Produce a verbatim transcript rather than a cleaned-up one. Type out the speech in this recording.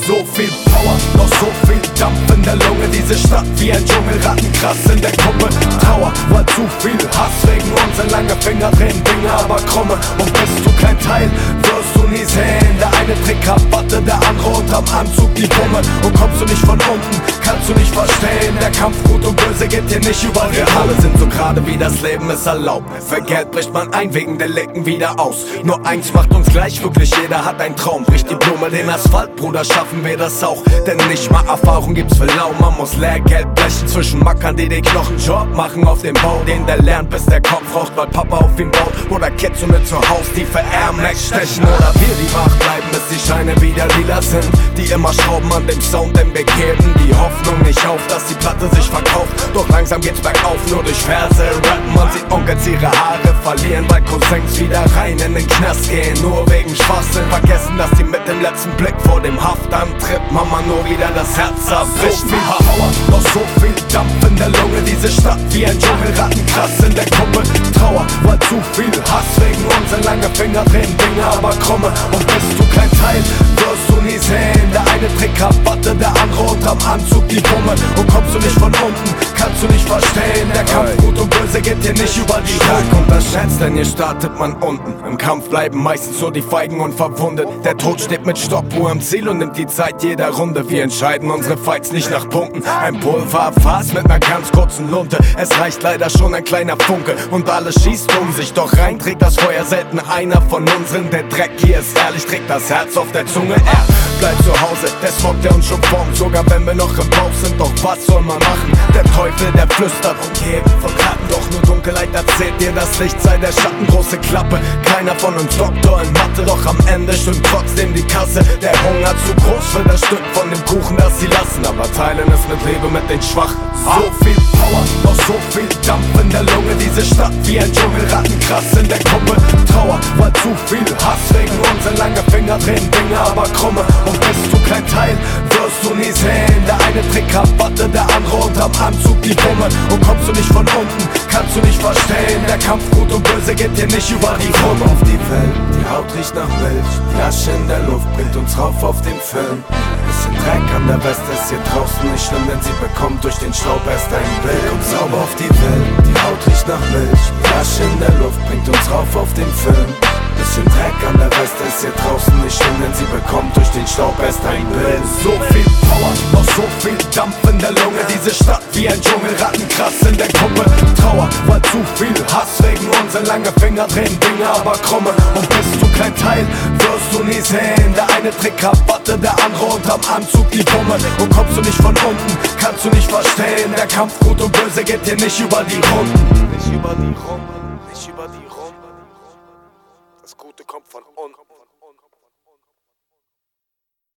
So viel Power, noch so viel Dampf in der Lunge. Diese Stadt wie ein Dschungel, Rattenkrass in der Kuppe. Trauer, weil zu viel Hass wegen uns. Ein langer Finger drehen Dinge aber krumme. Und bist du kein Teil, wirst du nie sehen. Der eine trägt Krawatte, der andere unterm Anzug die Wumme. Und kommst du nicht von unten, kannst du nicht verstehen. Der Kampf Gut und Böse geht hier nicht über die Alle sind so gerade wie das Leben es erlaubt. Für Geld bricht man ein, wegen Delikten wieder aus. Nur eins macht uns gleich, wirklich jeder hat einen Traum. Bricht die Blume den Asphalt, Bruder, schaffen wir das auch. Denn nicht mal Erfahrung gibt's für lau. Man muss Lehrgeld blechen zwischen Mackern, die den Knochenjob machen auf dem Bau. Den der lernt, bis der Kopf raucht, weil Papa auf ihn baut. Oder Kids ohne zu Haus, die für Air Max stechen. Oder wir die wach bleiben, bis die Scheine wieder lila sind. Die immer schrauben an dem Sound, den wir geben. Die Hoffnung nicht auf, dass die Platte sich verkauft. Doch langsam geht's bergauf, nur durch Verse rappen. Man sieht Onkels ihre Haare verlieren, weil Cousins wieder rein in den Knast gehen. Nur wegen Schwachsinn vergessen, dass die mit dem letzten Blick vor dem Haftantritt Mama nur wieder das Herz abbricht. So viel Power, noch so viel Dampf in der Lunge. Diese Stadt wie ein Dschungel, Rattenkrass in der Kuppe. Trauer, weil zu viel Hass wegen uns. Ein langer Finger drehen Dinge aber krumme. Und bist du kein Teil, wirst du nie sehen. Der eine trägt Krawatte, der andere unterm Anzug die Wumme. Und kommst du nicht von unten, kannst du nicht verstehen. Der Kampf Gut und Böse geht hier nicht über die Tag unterschätzt, denn hier startet man unten. Im Kampf bleiben meistens nur die Feigen und verwundet. Der Tod steht mit Stoppuhr am Ziel und nimmt die Zeit jeder Runde. Wir entscheiden unsere Fights nicht nach Punkten. Ein Pulverfass mit einer ganz kurzen Lunte. Es reicht leider schon ein kleiner Funke und alles schießt um sich. Doch rein trägt das Feuer selten einer von unseren. Der Dreck hier ist ehrlich, trägt das Herz auf der Zunge. Er bleibt zu Hause, der Smog, der uns schon formt. Sogar wenn wir noch im Bauch sind, doch was soll man machen? Der Teufel, der flüstert umgeben von Karten. Doch nur Dunkelheit erzählt dir, das Licht sei der Schatten. Große Klappe, keiner von uns Doktor in Mathe. Doch am Ende stimmt trotzdem die Kasse. Der Hunger zu groß für das Stück von dem Kuchen, das sie lassen. Aber teilen es mit Liebe mit den Schwachen. So viel Power, noch so viel Dampf in der Lunge. Diese Stadt wie ein Dschungel, Rattenkrass in der Kuppe. Trauer, weil zu viel Hass wegen uns. Ein langer Finger drehen Dinge aber krumme. Und bist du kein Teil, wirst du nie sehen. Der eine trägt Krawatte, der andere unterm Anzug die Wumme. Und kommst du nicht von unten, kannst du nicht verstehen. Der Kampf Gut und Böse geht hier nicht über die Rum auf die Welt. Die Haut riecht nach Milch, die Asche in der Luft bringt uns rauf auf den Film. Bisschen Dreck an der Weste ist hier draußen nicht schlimm, denn sie bekommt durch den Staub erst ein Bild. Kommt sauber auf die Welt, die Haut riecht nach Milch, die Asche in der Luft bringt uns rauf auf den Film. Bisschen Dreck an der Weste ist hier draußen nicht schlimm, denn sie bekommt durch den Staub erst ein Bild. So viel Power, noch so viel Dampf in der Lunge. Diese Stadt wie ein Dschungel, Rattenkrass in der Kuppe. Trauer, weil zu viel Hass wegen uns. Ein langer Finger drehen Dinge aber krumme. Und bist du kein Teil, wirst du nie sehen. Der eine trägt Krawatte, der andere unterm Anzug die Wumme. Und kommst du nicht von unten, kannst du nicht verstehen. Der Kampf Gut und Böse geht hier nicht über die Runden. Nicht über die Runden, nicht über die Runden. Das Gute kommt von unten.